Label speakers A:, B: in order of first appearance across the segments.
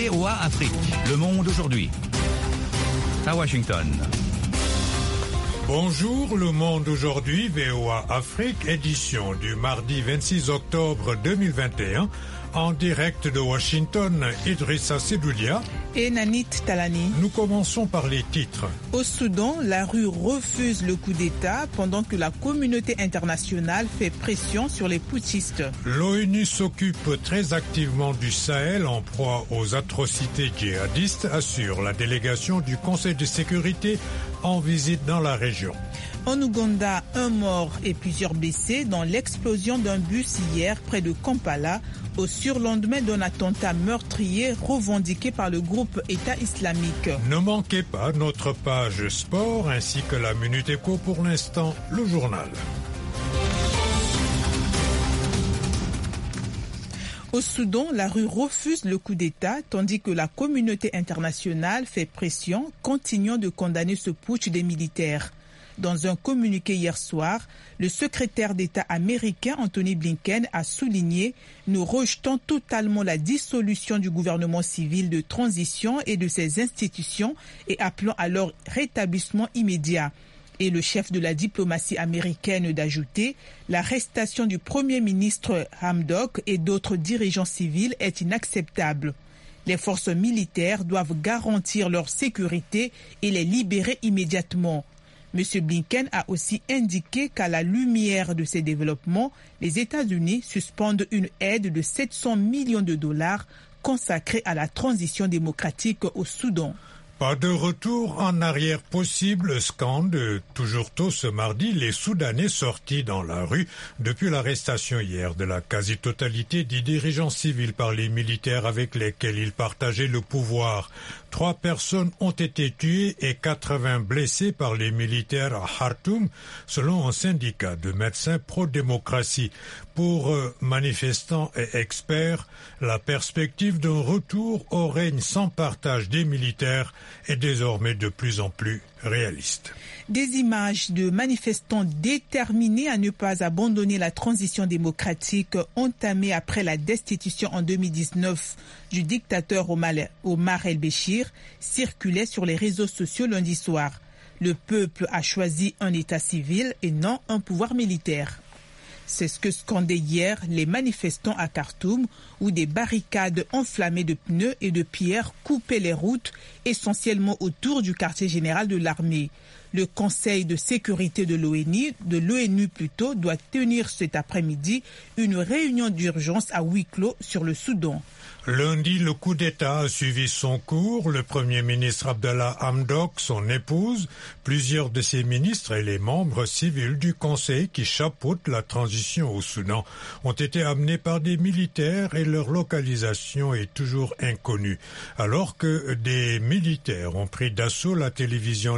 A: VOA Afrique, Le Monde aujourd'hui. À Washington.
B: Bonjour, Le Monde aujourd'hui, VOA Afrique, édition du mardi 26 octobre 2021. En direct de Washington, Idrissa Sedoulia
C: et Nanit Talani.
B: Nous commençons par les titres.
C: Au Soudan, la rue refuse le coup d'État pendant que la communauté internationale fait pression sur les putschistes.
B: L'ONU s'occupe très activement du Sahel en proie aux atrocités djihadistes, assure la délégation du Conseil de sécurité en visite dans la région.
C: En Ouganda, un mort et plusieurs blessés dans l'explosion d'un bus hier près de Kampala, au surlendemain d'un attentat meurtrier revendiqué par le groupe État islamique.
B: Ne manquez pas notre page sport ainsi que la Minute Éco. Pour l'instant, le journal.
C: Au Soudan, la rue refuse le coup d'État tandis que la communauté internationale fait pression, continuant de condamner ce putsch des militaires. Dans un communiqué hier soir, le secrétaire d'État américain Anthony Blinken a souligné « Nous rejetons totalement la dissolution du gouvernement civil de transition et de ses institutions et appelons à leur rétablissement immédiat ». Et le chef de la diplomatie américaine d'ajouter « L'arrestation du Premier ministre Hamdok et d'autres dirigeants civils est inacceptable. Les forces militaires doivent garantir leur sécurité et les libérer immédiatement ». M. Blinken a aussi indiqué qu'à la lumière de ces développements, les États-Unis suspendent une aide de 700 millions de dollars consacrée à la transition démocratique au Soudan.
B: Pas de retour en arrière possible, scandent toujours tôt ce mardi les Soudanais sortis dans la rue depuis l'arrestation hier de la quasi-totalité des dirigeants civils par les militaires avec lesquels ils partageaient le pouvoir. 3 personnes ont été tuées et 80 blessées par les militaires à Khartoum, selon un syndicat de médecins pro-démocratie. Pour manifestants et experts, la perspective d'un retour au règne sans partage des militaires est désormais de plus en plus réaliste.
C: Des images de manifestants déterminés à ne pas abandonner la transition démocratique entamée après la destitution en 2019 du dictateur Omar el-Béchir circulaient sur les réseaux sociaux lundi soir. Le peuple a choisi un État civil et non un pouvoir militaire. C'est ce que scandaient hier les manifestants à Khartoum, où des barricades enflammées de pneus et de pierres coupaient les routes, essentiellement autour du quartier général de l'armée. Le Conseil de sécurité de l'ONU doit tenir cet après-midi une réunion d'urgence à huis clos sur le Soudan.
B: Lundi, le coup d'État a suivi son cours. Le Premier ministre Abdallah Hamdok, son épouse, plusieurs de ses ministres et les membres civils du Conseil qui chapeautent la transition au Soudan ont été amenés par des militaires et leur localisation est toujours inconnue. Alors que des militaires ont pris d'assaut la télévision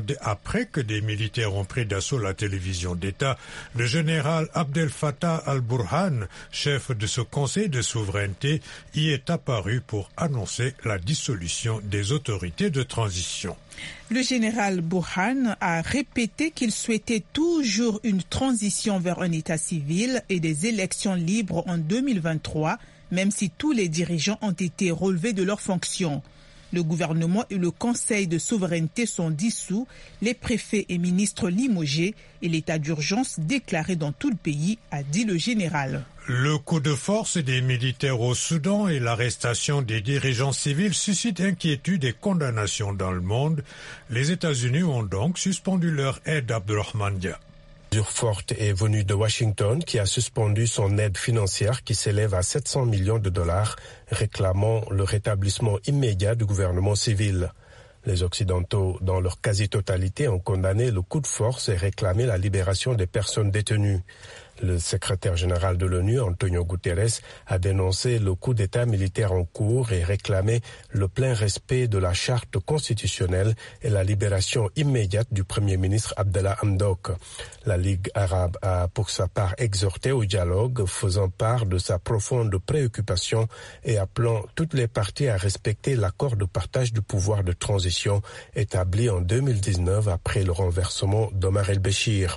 B: d'État, le général Abdel Fattah al-Burhan, chef de ce Conseil de souveraineté, y est apparu pour annoncer la dissolution des autorités de transition.
C: Le général Burhan a répété qu'il souhaitait toujours une transition vers un État civil et des élections libres en 2023, même si tous les dirigeants ont été relevés de leurs fonctions. Le gouvernement et le Conseil de souveraineté sont dissous, les préfets et ministres limogés et l'état d'urgence déclaré dans tout le pays, a dit le général.
B: Le coup de force des militaires au Soudan et l'arrestation des dirigeants civils suscitent inquiétude et condamnation dans le monde. Les États-Unis ont donc suspendu leur aide à Abdurrahman Dia.
D: Une mesure forte est venue de Washington qui a suspendu son aide financière qui s'élève à 700 millions de dollars, réclamant le rétablissement immédiat du gouvernement civil. Les Occidentaux, dans leur quasi-totalité, ont condamné le coup de force et réclamé la libération des personnes détenues. Le secrétaire général de l'ONU, Antonio Guterres, a dénoncé le coup d'État militaire en cours et réclamé le plein respect de la charte constitutionnelle et la libération immédiate du Premier ministre Abdallah Hamdok. La Ligue arabe a pour sa part exhorté au dialogue, faisant part de sa profonde préoccupation et appelant toutes les parties à respecter l'accord de partage du pouvoir de transition établi en 2019 après le renversement d'Omar el-Béchir.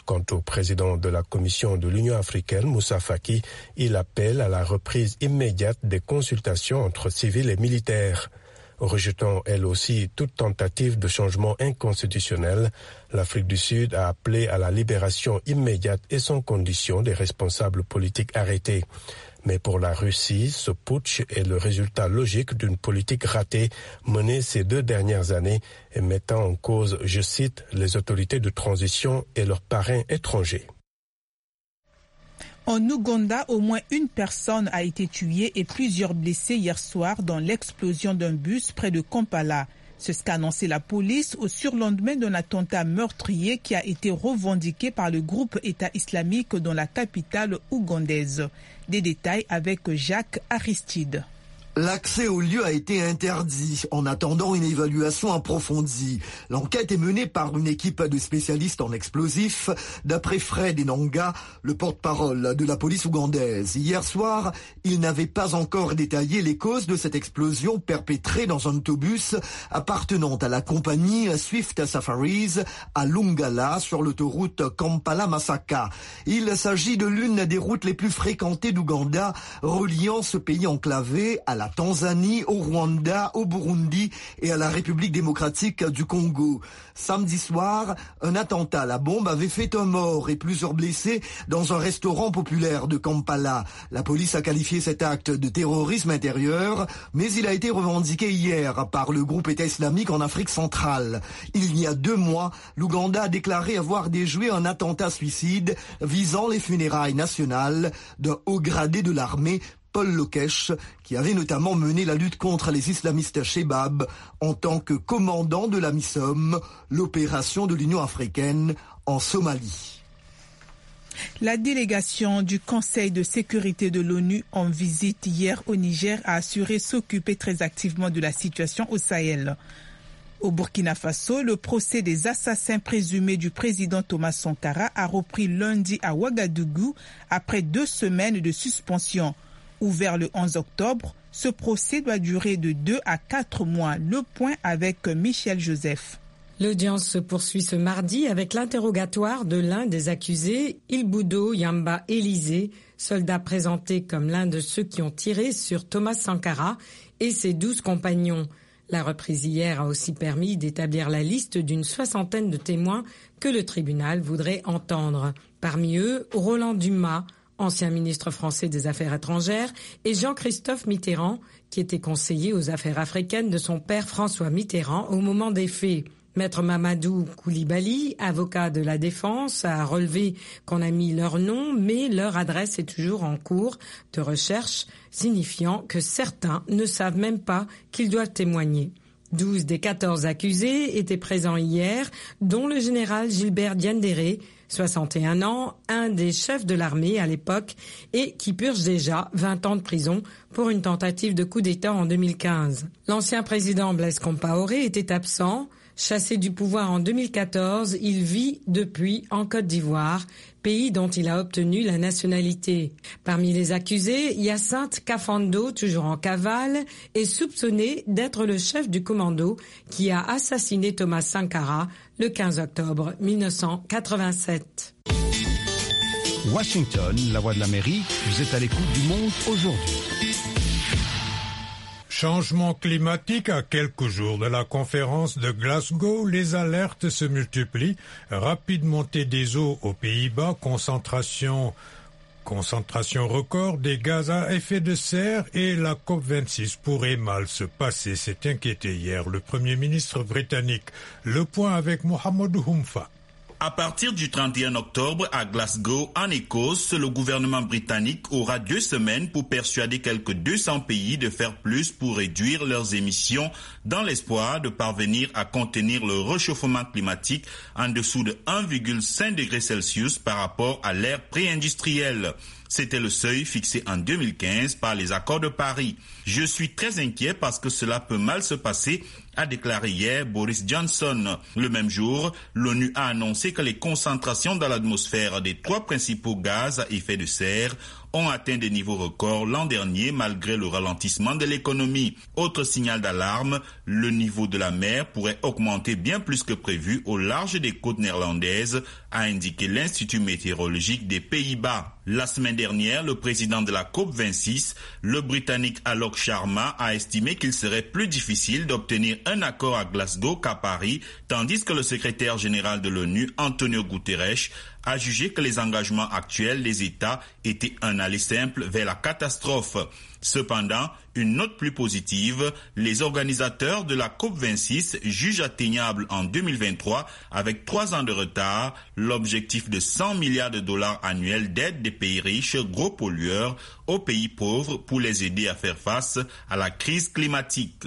D: Quant au président de la Commission de l'Union africaine, Moussa Faki, il appelle à la reprise immédiate des consultations entre civils et militaires. Rejetant elle aussi toute tentative de changement inconstitutionnel, l'Afrique du Sud a appelé à la libération immédiate et sans condition des responsables politiques arrêtés. Mais pour la Russie, ce putsch est le résultat logique d'une politique ratée menée ces 2 dernières années et mettant en cause, je cite, les autorités de transition et leurs parrains étrangers.
C: En Ouganda, au moins une personne a été tuée et plusieurs blessés hier soir dans l'explosion d'un bus près de Kampala. C'est ce qu'a annoncé la police au surlendemain d'un attentat meurtrier qui a été revendiqué par le groupe État islamique dans la capitale ougandaise. Des détails avec Jacques Aristide.
E: L'accès au lieu a été interdit en attendant une évaluation approfondie. L'enquête est menée par une équipe de spécialistes en explosifs, d'après Fred Enanga, le porte-parole de la police ougandaise. Hier soir, il n'avait pas encore détaillé les causes de cette explosion perpétrée dans un autobus appartenant à la compagnie Swift Safaris à Lungala sur l'autoroute Kampala-Masaka. Il s'agit de l'une des routes les plus fréquentées d'Ouganda, reliant ce pays enclavé à la Tanzanie, au Rwanda, au Burundi et à la République démocratique du Congo. Samedi soir, un attentat à la bombe avait fait un mort et plusieurs blessés dans un restaurant populaire de Kampala. La police a qualifié cet acte de terrorisme intérieur, mais il a été revendiqué hier par le groupe État islamique en Afrique centrale. Il y a 2 mois, l'Ouganda a déclaré avoir déjoué un attentat suicide visant les funérailles nationales d'un haut gradé de l'armée, Paul Lokesh, qui avait notamment mené la lutte contre les islamistes Shebab en tant que commandant de la MISOM, l'opération de l'Union africaine en Somalie.
C: La délégation du Conseil de sécurité de l'ONU en visite hier au Niger a assuré s'occuper très activement de la situation au Sahel. Au Burkina Faso, le procès des assassins présumés du président Thomas Sankara a repris lundi à Ouagadougou après 2 semaines de suspension. Ouvert le 11 octobre, ce procès doit durer de 2 à 4 mois. Le point avec Michel Joseph.
F: L'audience se poursuit ce mardi avec l'interrogatoire de l'un des accusés, Ilboudo Yamba Élysée, soldat présenté comme l'un de ceux qui ont tiré sur Thomas Sankara et ses 12 compagnons. La reprise hier a aussi permis d'établir la liste d'une 60aine de témoins que le tribunal voudrait entendre. Parmi eux, Roland Dumas, ancien ministre français des Affaires étrangères, et Jean-Christophe Mitterrand, qui était conseiller aux affaires africaines de son père François Mitterrand au moment des faits. Maître Mamadou Koulibaly, avocat de la défense, a relevé qu'on a mis leur nom, mais leur adresse est toujours en cours de recherche, signifiant que certains ne savent même pas qu'ils doivent témoigner. 12 des 14 accusés étaient présents hier, dont le général Gilbert Diendéré, 61 ans, un des chefs de l'armée à l'époque et qui purge déjà 20 ans de prison pour une tentative de coup d'État en 2015. L'ancien président Blaise Compaoré était absent. Chassé du pouvoir en 2014, il vit depuis en Côte d'Ivoire, pays dont il a obtenu la nationalité. Parmi les accusés, Hyacinthe Kafando, toujours en cavale, est soupçonné d'être le chef du commando qui a assassiné Thomas Sankara le 15 octobre 1987.
A: Washington, la voix de l'Amérique, vous êtes à l'écoute du monde aujourd'hui.
B: Changement climatique à quelques jours de la conférence de Glasgow, les alertes se multiplient. Rapide montée des eaux aux Pays-Bas, concentration record des gaz à effet de serre et la COP26 pourrait mal se passer. C'est inquiété hier le Premier ministre britannique. Le point avec Mohamed Houmfa.
G: À partir du 31 octobre à Glasgow, en Écosse, le gouvernement britannique aura 2 semaines pour persuader quelques 200 pays de faire plus pour réduire leurs émissions dans l'espoir de parvenir à contenir le réchauffement climatique en dessous de 1,5 degré Celsius par rapport à l'ère pré-industrielle. C'était le seuil fixé en 2015 par les accords de Paris. Je suis très inquiet parce que cela peut mal se passer, a déclaré hier Boris Johnson. Le même jour, l'ONU a annoncé que les concentrations dans l'atmosphère des 3 principaux gaz à effet de serre ont atteint des niveaux records l'an dernier malgré le ralentissement de l'économie. Autre signal d'alarme, le niveau de la mer pourrait augmenter bien plus que prévu au large des côtes néerlandaises, a indiqué l'Institut météorologique des Pays-Bas. La semaine dernière, le président de la COP26, le Britannique Alok Sharma, a estimé qu'il serait plus difficile d'obtenir un accord à Glasgow qu'à Paris, tandis que le secrétaire général de l'ONU, Antonio Guterres, a jugé que les engagements actuels des États étaient un aller simple vers la catastrophe. Cependant, une note plus positive, les organisateurs de la COP26 jugent atteignable en 2023, avec 3 ans de retard, l'objectif de 100 milliards de dollars annuels d'aide des pays riches, gros pollueurs, aux pays pauvres pour les aider à faire face à la crise climatique.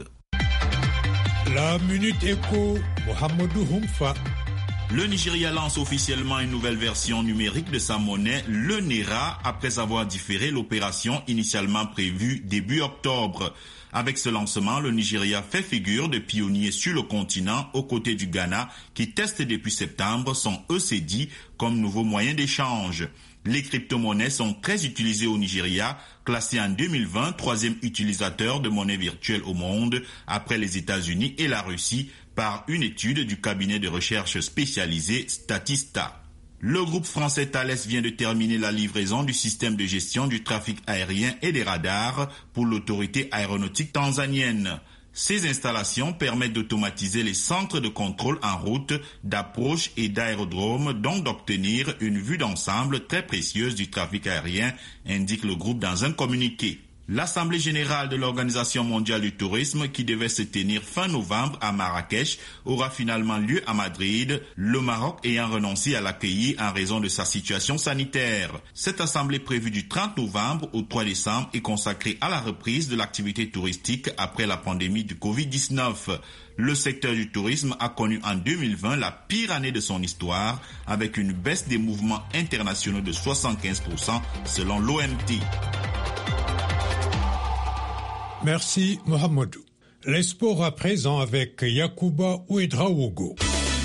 B: La Minute Éco, Mohamedou Humfa.
G: Le Nigeria lance officiellement une nouvelle version numérique de sa monnaie, le Naira, après avoir différé l'opération initialement prévue début octobre. Avec ce lancement, le Nigeria fait figure de pionnier sur le continent aux côtés du Ghana qui teste depuis septembre son ECD comme nouveau moyen d'échange. Les crypto-monnaies sont très utilisées au Nigeria, classé en 2020 troisième utilisateur de monnaie virtuelle au monde après les États-Unis et la Russie par une étude du cabinet de recherche spécialisé Statista. Le groupe français Thales vient de terminer la livraison du système de gestion du trafic aérien et des radars pour l'autorité aéronautique tanzanienne. Ces installations permettent d'automatiser les centres de contrôle en route, d'approche et d'aérodrome, donc d'obtenir une vue d'ensemble très précieuse du trafic aérien, indique le groupe dans un communiqué. L'Assemblée générale de l'Organisation mondiale du tourisme, qui devait se tenir fin novembre à Marrakech, aura finalement lieu à Madrid, le Maroc ayant renoncé à l'accueillir en raison de sa situation sanitaire. Cette assemblée prévue du 30 novembre au 3 décembre est consacrée à la reprise de l'activité touristique après la pandémie du Covid-19. Le secteur du tourisme a connu en 2020 la pire année de son histoire, avec une baisse des mouvements internationaux de 75% selon l'OMT.
B: Merci Mohamedou. Les sports à présent avec Yacouba Ouedraogo.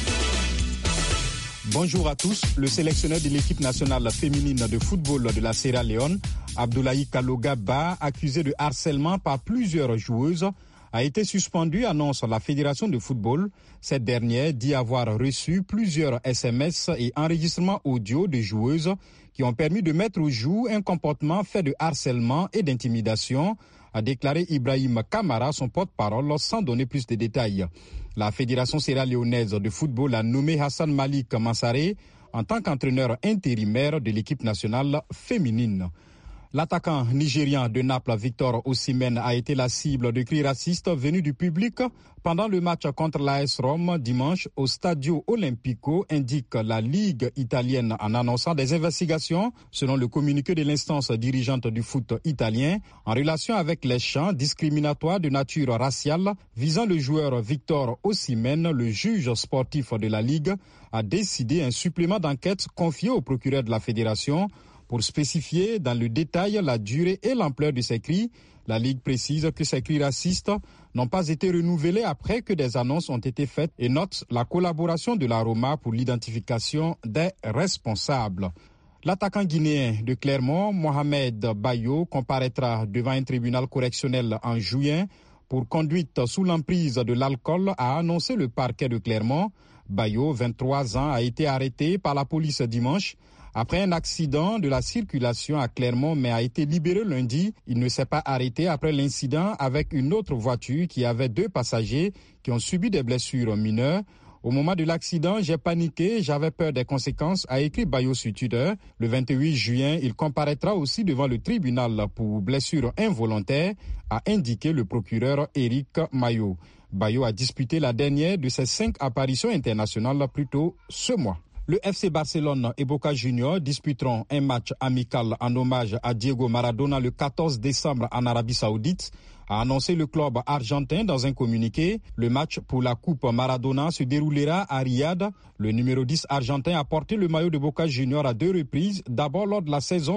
H: Bonjour à tous. Le sélectionneur de l'équipe nationale féminine de football de la Sierra Leone, Abdoulaye Kaloga Ba, accusé de harcèlement par plusieurs joueuses, a été suspendu, annonce la Fédération de football. Cette dernière dit avoir reçu plusieurs SMS et enregistrements audio de joueuses qui ont permis de mettre au jour un comportement fait de harcèlement et d'intimidation, a déclaré Ibrahim Kamara, son porte-parole, sans donner plus de détails. La Fédération sierra-léonaise de football a nommé Hassan Malik Mansaré en tant qu'entraîneur intérimaire de l'équipe nationale féminine. L'attaquant nigérian de Naples, Victor Osimhen, a été la cible de cris racistes venus du public pendant le match contre l'AS Rome dimanche au Stadio Olimpico, indique la Ligue italienne en annonçant des investigations, selon le communiqué de l'instance dirigeante du foot italien, en relation avec les chants discriminatoires de nature raciale visant le joueur Victor Osimhen. Le juge sportif de la Ligue a décidé un supplément d'enquête confié au procureur de la fédération pour spécifier dans le détail la durée et l'ampleur de ces cris. La Ligue précise que ces cris racistes n'ont pas été renouvelés après que des annonces ont été faites et note la collaboration de la Roma pour l'identification des responsables. L'attaquant guinéen de Clermont, Mohamed Bayo, comparaîtra devant un tribunal correctionnel en juin pour conduite sous l'emprise de l'alcool, a annoncé le parquet de Clermont. Bayo, 23 ans, a été arrêté par la police dimanche après un accident de la circulation à Clermont, mais a été libéré lundi. Il ne s'est pas arrêté après l'incident avec une autre voiture qui avait 2 passagers qui ont subi des blessures mineures. Au moment de l'accident, j'ai paniqué, j'avais peur des conséquences, a écrit Bayo sur Twitter. Le 28 juin, il comparaîtra aussi devant le tribunal pour blessures involontaires, a indiqué le procureur Éric Mayo. Bayo a disputé la dernière de ses 5 apparitions internationales plus tôt ce mois. Le FC Barcelone et Boca Juniors disputeront un match amical en hommage à Diego Maradona le 14 décembre en Arabie Saoudite, a annoncé le club argentin dans un communiqué. Le match pour la Coupe Maradona se déroulera à Riyad. Le numéro 10 argentin a porté le maillot de Boca Juniors à 2 reprises, d'abord lors de la saison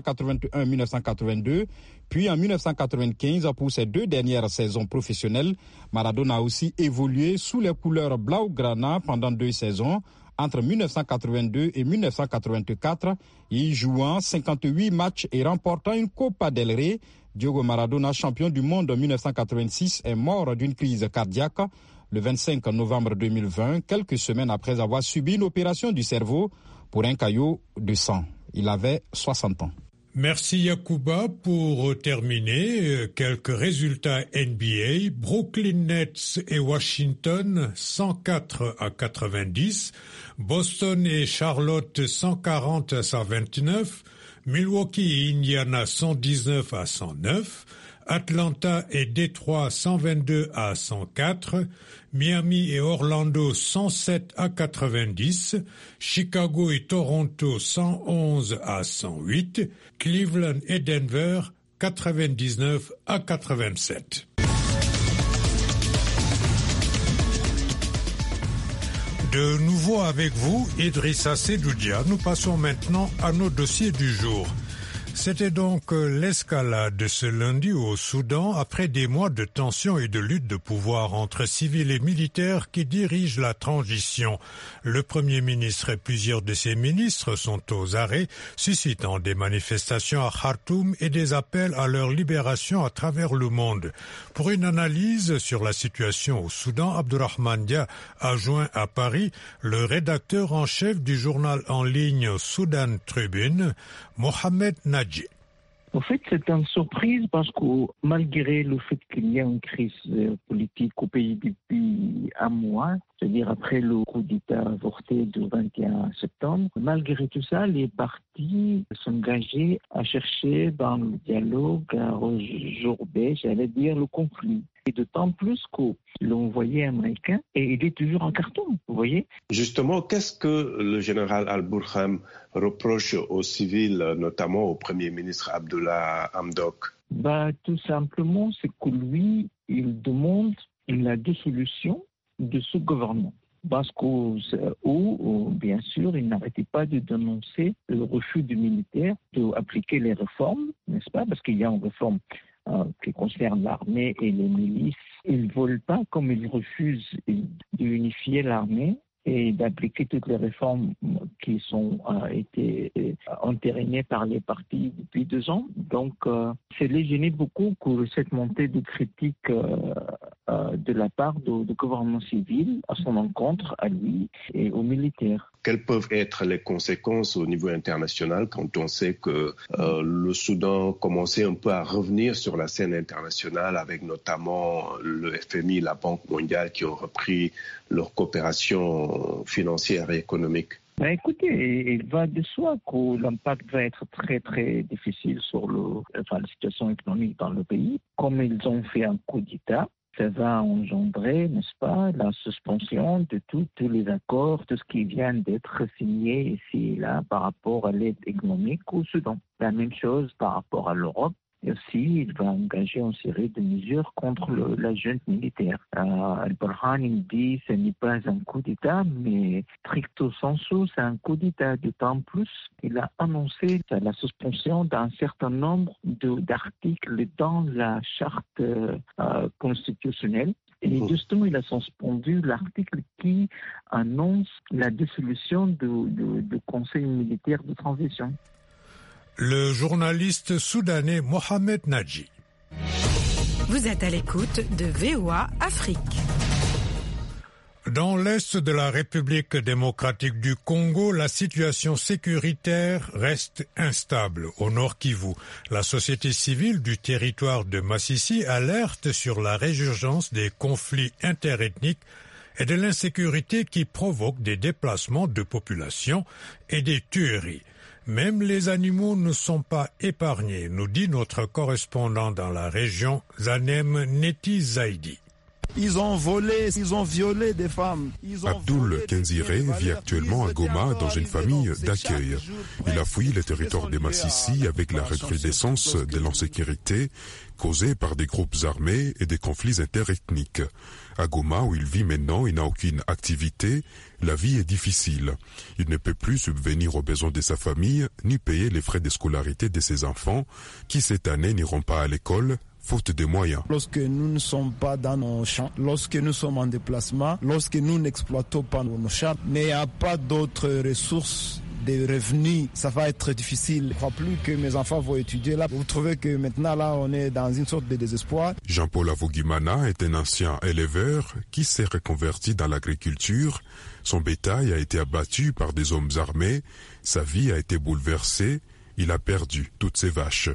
H: 1981-1982, puis en 1995 pour ses 2 dernières saisons professionnelles. Maradona a aussi évolué sous les couleurs blaugrana pendant 2 saisons, entre 1982 et 1984, y jouant 58 matchs et remportant une Copa del Rey. Diogo Maradona, champion du monde en 1986, est mort d'une crise cardiaque le 25 novembre 2020, quelques semaines après avoir subi une opération du cerveau pour un caillot de sang. Il avait 60 ans.
B: Merci Yacouba. Pour terminer, quelques résultats NBA. Brooklyn Nets et Washington 104-90. Boston et Charlotte 140-129. Milwaukee et Indiana 119-109. Atlanta et Détroit 122-104, Miami et Orlando 107-90, Chicago et Toronto 111-108, Cleveland et Denver 99-87. De nouveau avec vous, Idrissa Sedoudia. Nous passons maintenant à nos dossiers du jour. C'était donc l'escalade ce lundi au Soudan après des mois de tensions et de lutte de pouvoir entre civils et militaires qui dirigent la transition. Le Premier ministre et plusieurs de ses ministres sont aux arrêts, suscitant des manifestations à Khartoum et des appels à leur libération à travers le monde. Pour une analyse sur la situation au Soudan, Abdourahmane Dia a joint à Paris le rédacteur en chef du journal en ligne Sudan Tribune, Mohamed Nadji.
I: En fait, c'est une surprise parce que malgré le fait qu'il y ait une crise politique au pays depuis un mois, c'est-à-dire après le coup d'État avorté du 21 septembre, malgré tout ça, les partis s'engageaient à chercher dans le dialogue, à résorber, j'allais dire, le conflit. Et d'autant plus que l'envoyé américain, et il est toujours en Khartoum, vous voyez.
D: Justement, qu'est-ce que le général Al-Burham reproche aux civils, notamment au Premier ministre Abdullah Hamdok?
I: Tout simplement, c'est que lui, il demande la dissolution de ce gouvernement. Parce que, bien sûr, il n'arrêtait pas de dénoncer le refus du militaire d'appliquer les réformes, n'est-ce pas? Parce qu'il y a une réforme qui concerne l'armée et les milices. Ils ne veulent pas, comme ils refusent d'unifier l'armée et d'appliquer toutes les réformes qui sont été entérinées par les partis depuis 2 ans. Donc, ça les gênait beaucoup que cette montée de critiques de la part du gouvernement civil à son encontre, à lui et aux militaires.
D: Quelles peuvent être les conséquences au niveau international quand on sait que le Soudan commençait un peu à revenir sur la scène internationale avec notamment le FMI, la Banque mondiale qui ont repris leur coopération financière et économique?
I: Écoutez, il va de soi que l'impact va être très très difficile sur la situation économique dans le pays. Comme ils ont fait un coup d'État, ça va engendrer, n'est-ce pas, la suspension de tous les accords, tout ce qui vient d'être signé ici et là par rapport à l'aide économique au Soudan. La même chose par rapport à l'Europe. Et aussi, il va engager une série de mesures contre la junte militaire. Al-Burhan dit que ce n'est pas un coup d'État, mais stricto sensu, c'est un coup d'État. D'autant plus qu'il a annoncé la suspension d'un certain nombre d'articles dans la charte constitutionnelle. Et justement, il a suspendu l'article qui annonce la dissolution du Conseil militaire de transition.
B: Le journaliste soudanais Mohamed Nadji.
F: Vous êtes à l'écoute de VOA Afrique.
B: Dans l'est de la République démocratique du Congo, la situation sécuritaire reste instable. Au Nord Kivu, la société civile du territoire de Massissi alerte sur la résurgence des conflits interethniques et de l'insécurité qui provoquent des déplacements de population et des tueries. Même les animaux ne sont pas épargnés, nous dit notre correspondant dans la région, Zanem Neti Zaidi.
J: Ils ont volé, ils ont violé des femmes.
K: Abdoul Kenziré vit actuellement à Goma dans une famille d'accueil. Il a fui le territoire de Massissi avec la recrudescence de l'insécurité causée par des groupes armés et des conflits interethniques. À Goma, où il vit maintenant, il n'a aucune activité, la vie est difficile. Il ne peut plus subvenir aux besoins de sa famille, ni payer les frais de scolarité de ses enfants, qui cette année n'iront pas à l'école, faute de moyens.
J: Lorsque nous ne sommes pas dans nos champs, lorsque nous sommes en déplacement, lorsque nous n'exploitons pas nos champs, mais il n'y a pas d'autres ressources, des revenus, ça va être difficile. Je ne crois plus que mes enfants vont étudier là. Vous trouvez que maintenant là, on est dans une sorte de désespoir.
K: Jean-Paul Avogimana est un ancien éleveur qui s'est reconverti dans l'agriculture. Son bétail a été abattu par des hommes armés. Sa vie a été bouleversée. Il a perdu toutes ses vaches.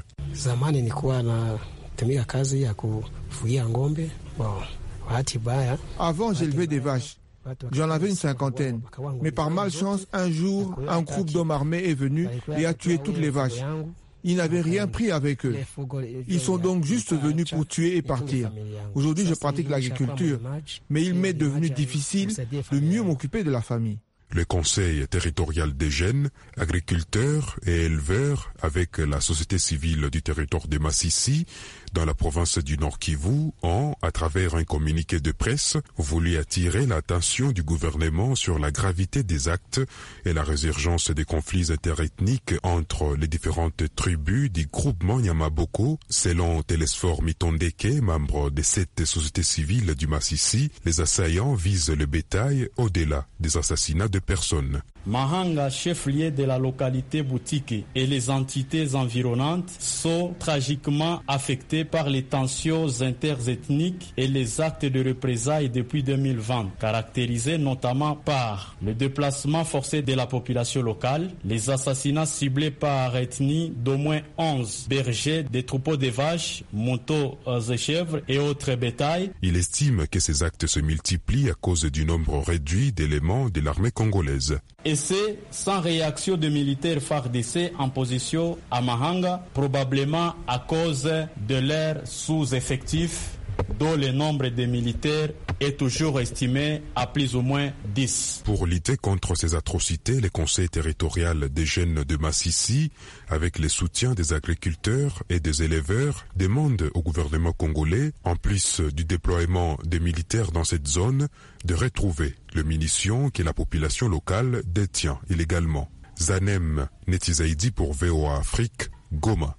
L: Avant, j'élevais des vaches. J'en avais une cinquantaine. Mais par malchance, un jour, un groupe d'hommes armés est venu et a tué toutes les vaches. Ils n'avaient rien pris avec eux. Ils sont donc juste venus pour tuer et partir. Aujourd'hui, je pratique l'agriculture, mais il m'est devenu difficile de mieux m'occuper de la famille.
K: Le Conseil territorial des jeunes, agriculteurs et éleveurs avec la société civile du territoire de Massissi dans la province du Nord Kivu ont, à travers un communiqué de presse, voulu attirer l'attention du gouvernement sur la gravité des actes et la résurgence des conflits interethniques entre les différentes tribus du groupement Nyamaboko. Selon Télésphore Mitondeke, membre de cette société civile du Massissi, les assaillants visent le bétail au-delà des assassinats de personnes.
M: Mahanga, chef-lieu de la localité Boutiki, et les entités environnantes sont tragiquement affectés par les tensions interethniques et les actes de représailles depuis 2020, caractérisés notamment par le déplacement forcé de la population locale, les assassinats ciblés par ethnie d'au moins 11 bergers, des troupeaux de vaches, motos et chèvres et autres bétails.
K: Il estime que ces actes se multiplient à cause du nombre réduit d'éléments de l'armée congolaise.
M: Et c'est sans réaction de militaires FARDC en position à Mahanga, probablement à cause de leur sous-effectif, dont le nombre de militaires est toujours estimé à plus ou moins 10.
K: Pour lutter contre ces atrocités, le Conseil territorial des jeunes de Massissi, avec le soutien des agriculteurs et des éleveurs, demande au gouvernement congolais, en plus du déploiement des militaires dans cette zone, de retrouver les munitions que la population locale détient illégalement. Zanem Netizaidi pour VOA Afrique, Goma.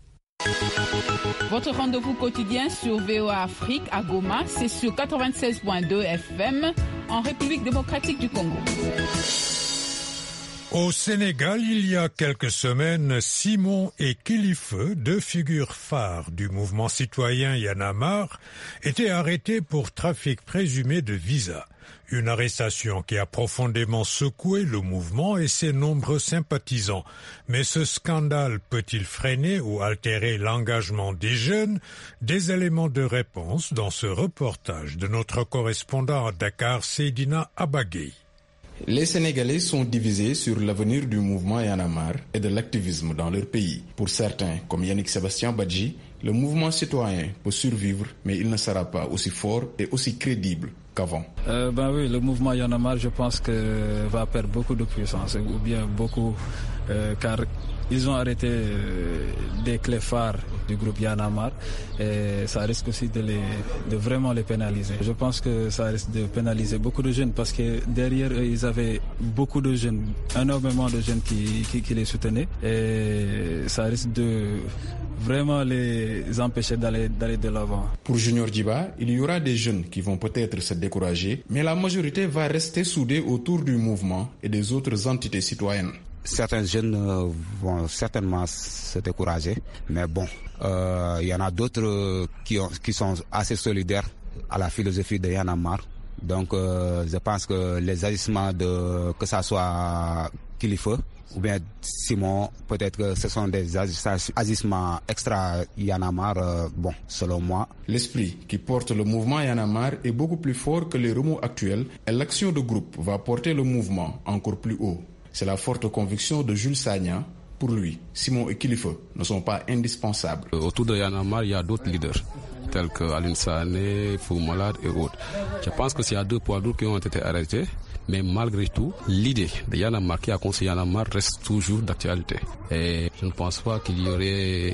N: Votre rendez-vous quotidien sur VOA Afrique à Goma, c'est sur 96.2 FM en République démocratique du Congo.
B: Au Sénégal, il y a quelques semaines, Simon et Kilifeu, deux figures phares du mouvement citoyen Y en a marre, étaient arrêtés pour trafic présumé de visas. Une arrestation qui a profondément secoué le mouvement et ses nombreux sympathisants. Mais ce scandale peut-il freiner ou altérer l'engagement des jeunes? Des éléments de réponse dans ce reportage de notre correspondant à Dakar, Seydina Abagay.
O: Les Sénégalais sont divisés sur l'avenir du mouvement Y en a marre et de l'activisme dans leur pays. Pour certains, comme Yannick Sébastien Badji, le mouvement citoyen peut survivre, mais il ne sera pas aussi fort et aussi crédible qu'avant.
P: Oui, le mouvement Y en a marre, je pense que va perdre beaucoup de puissance, ou bien beaucoup, car ils ont arrêté des clés phares du groupe Y en a marre, et ça risque aussi de vraiment les pénaliser. Je pense que ça risque de pénaliser beaucoup de jeunes, parce que derrière eux, ils avaient beaucoup de jeunes, énormément de jeunes qui les soutenaient, et ça risque de vraiment les empêcher d'aller de l'avant.
O: Pour Junior Djiba, il y aura des jeunes qui vont peut-être se décourager, mais la majorité va rester soudée autour du mouvement et des autres entités citoyennes.
Q: Certains jeunes vont certainement se décourager, mais bon, il y en a d'autres qui sont assez solidaires à la philosophie de Y en a marre. Donc je pense que les agissements que ça soit Kilifeu ou bien Simon, peut-être que ce sont des agissements extra Y en a marre, selon moi.
O: L'esprit qui porte le mouvement Y en a marre est beaucoup plus fort que les remous actuels, et l'action de groupe va porter le mouvement encore plus haut. C'est la forte conviction de Jules Sagna. Pour lui, Simon et Kilifeu ne sont pas indispensables.
R: Autour de Y en a marre, il y a d'autres leaders, tels que Aline Sané, Fou Malade et autres. Je pense que s'il y a deux poids lourds qui ont été arrêtés, mais malgré tout, l'idée de Y en a marre qui a conseillé Y en a marre reste toujours d'actualité. Et je ne pense pas qu'il y aurait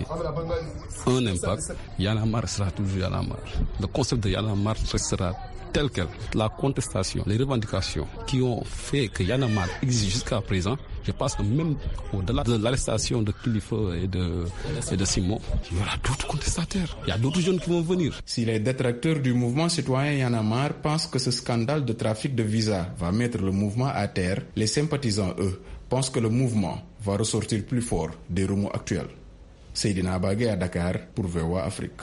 R: un impact. Y en a marre sera toujours Y en a marre. Le concept de Y en a marre restera tel quel. La contestation, les revendications qui ont fait que Y en a marre existe jusqu'à présent, Je pense que même au-delà de l'arrestation de Kilifeu et de Simon, il y aura d'autres contestataires. Il y a d'autres jeunes qui vont venir.
O: Si les détracteurs du mouvement citoyen Y en a marre pensent que ce scandale de trafic de visas va mettre le mouvement à terre, les sympathisants, eux, pensent que le mouvement va ressortir plus fort des remous actuels. Seydina Bagé à Dakar pour VOA Afrique.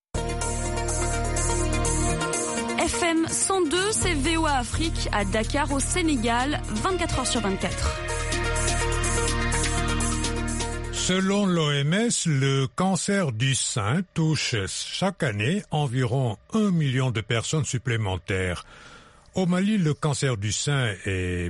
S: FM 102, c'est VOA Afrique à Dakar au Sénégal, 24h sur 24.
B: Selon l'OMS, le cancer du sein touche chaque année environ 1 million de personnes supplémentaires. Au Mali, le cancer du sein est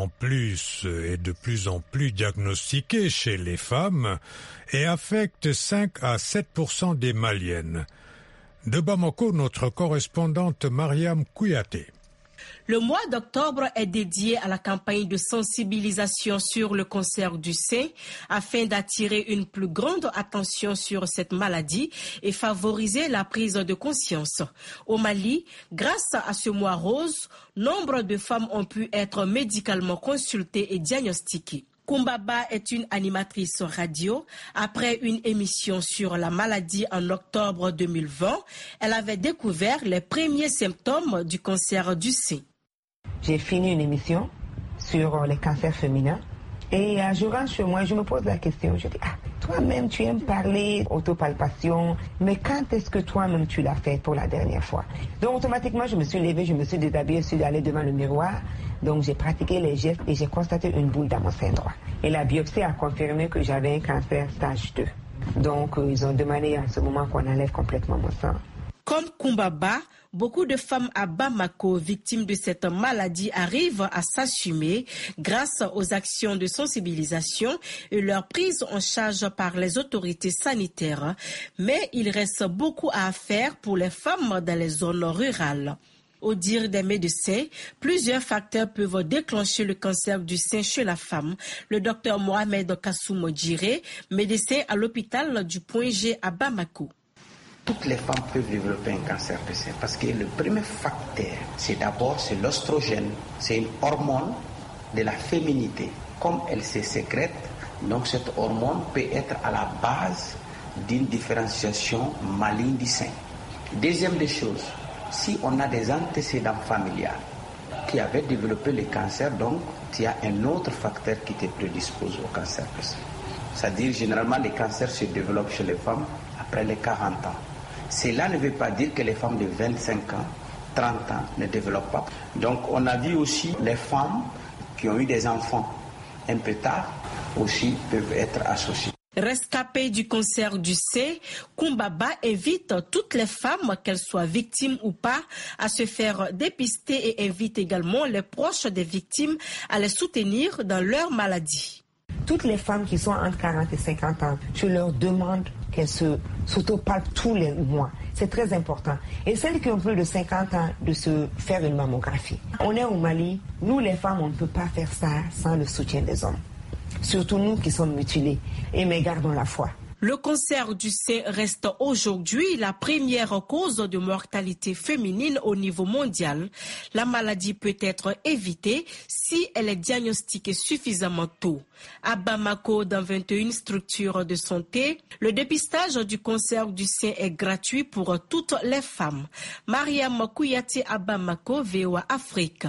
B: de plus en plus diagnostiqué chez les femmes et affecte 5 à 7% des Maliennes. De Bamako, notre correspondante Mariam Kouyaté.
T: Le mois d'octobre est dédié à la campagne de sensibilisation sur le cancer du sein afin d'attirer une plus grande attention sur cette maladie et favoriser la prise de conscience. Au Mali, grâce à ce mois rose, nombre de femmes ont pu être médicalement consultées et diagnostiquées. Kumbaba est une animatrice radio. Après une émission sur la maladie en octobre 2020, elle avait découvert les premiers symptômes du cancer du sein.
U: J'ai fini une émission sur les cancers féminins et je rentre chez moi, je me pose la question, je dis, toi-même tu aimes parler autopalpation, mais quand est-ce que toi-même tu l'as fait pour la dernière fois? Donc automatiquement je me suis levée, je me suis déshabillée, je suis allée devant le miroir, donc j'ai pratiqué les gestes et j'ai constaté une boule dans mon sein droit. Et la biopsie a confirmé que j'avais un cancer stage 2. Donc ils ont demandé à ce moment qu'on enlève complètement mon sang.
T: Comme Kumbaba, beaucoup de femmes à Bamako victimes de cette maladie arrivent à s'assumer grâce aux actions de sensibilisation et leur prise en charge par les autorités sanitaires. Mais il reste beaucoup à faire pour les femmes dans les zones rurales. Au dire des médecins, plusieurs facteurs peuvent déclencher le cancer du sein chez la femme. Le docteur Mohamed Kassoum Djiré, médecin à l'hôpital du Point G à Bamako.
V: Toutes les femmes peuvent développer un cancer du sein parce que le premier facteur, c'est l'oestrogène. C'est une hormone de la féminité. Comme elle se sécrète, donc cette hormone peut être à la base d'une différenciation maligne du sein. Deuxième des choses, si on a des antécédents familiaux qui avaient développé le cancer, donc il y a un autre facteur qui te prédispose au cancer du sein. C'est-à-dire, généralement, les cancers se développent chez les femmes après les 40 ans. Cela ne veut pas dire que les femmes de 25 ans, 30 ans ne développent pas. Donc on a vu aussi les femmes qui ont eu des enfants un peu tard aussi peuvent être associées.
T: Rescapée du cancer du sein, Kumbaba invite toutes les femmes, qu'elles soient victimes ou pas, à se faire dépister et invite également les proches des victimes à les soutenir dans leur maladie.
U: Toutes les femmes qui sont entre 40 et 50 ans, je leur demande qu'elles s'autopalpent tous les mois. C'est très important. Et celles qui ont plus de 50 ans, de se faire une mammographie. On est au Mali, nous les femmes, on ne peut pas faire ça sans le soutien des hommes. Surtout nous qui sommes mutilés. Mais gardons la foi.
T: Le cancer du sein reste aujourd'hui la première cause de mortalité féminine au niveau mondial. La maladie peut être évitée si elle est diagnostiquée suffisamment tôt. À Bamako, dans 21 structures de santé, le dépistage du cancer du sein est gratuit pour toutes les femmes. Mariam Kouyaté à Bamako, VOA Afrique.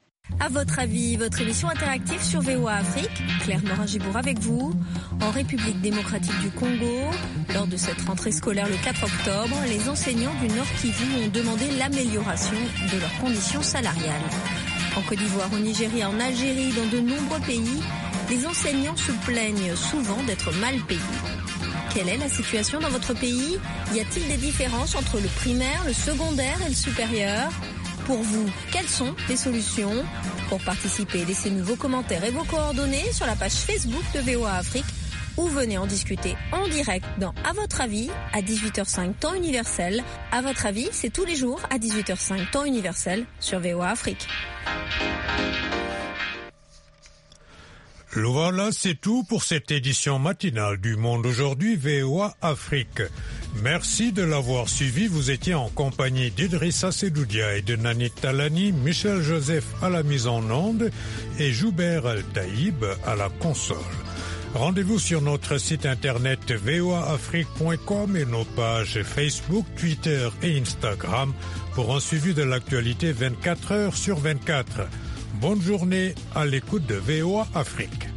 S: À votre avis, votre émission interactive sur VOA Afrique, Claire Morin-Gibour avec vous. En République démocratique du Congo, lors de cette rentrée scolaire le 4 octobre, les enseignants du Nord Kivu ont demandé l'amélioration de leurs conditions salariales. En Côte d'Ivoire, au Nigeria, en Algérie, dans de nombreux pays, les enseignants se plaignent souvent d'être mal payés. Quelle est la situation dans votre pays? Y a-t-il des différences entre le primaire, le secondaire et le supérieur? Pour vous, quelles sont les solutions? Pour participer, laissez-nous vos commentaires et vos coordonnées sur la page Facebook de VOA Afrique ou venez en discuter en direct dans À votre avis à 18h05 temps universel. À votre avis, c'est tous les jours à 18h05 temps universel sur VOA Afrique.
B: Voilà, c'est tout pour cette édition matinale du Monde aujourd'hui VOA Afrique. Merci de l'avoir suivi. Vous étiez en compagnie d'Idrissa Sedoudia et de Nani Talani, Michel Joseph à la mise en onde et Joubert Al-Taïb à la console. Rendez-vous sur notre site internet voaafrique.com et nos pages Facebook, Twitter et Instagram pour un suivi de l'actualité 24 heures sur 24. Bonne journée à l'écoute de VOA Afrique.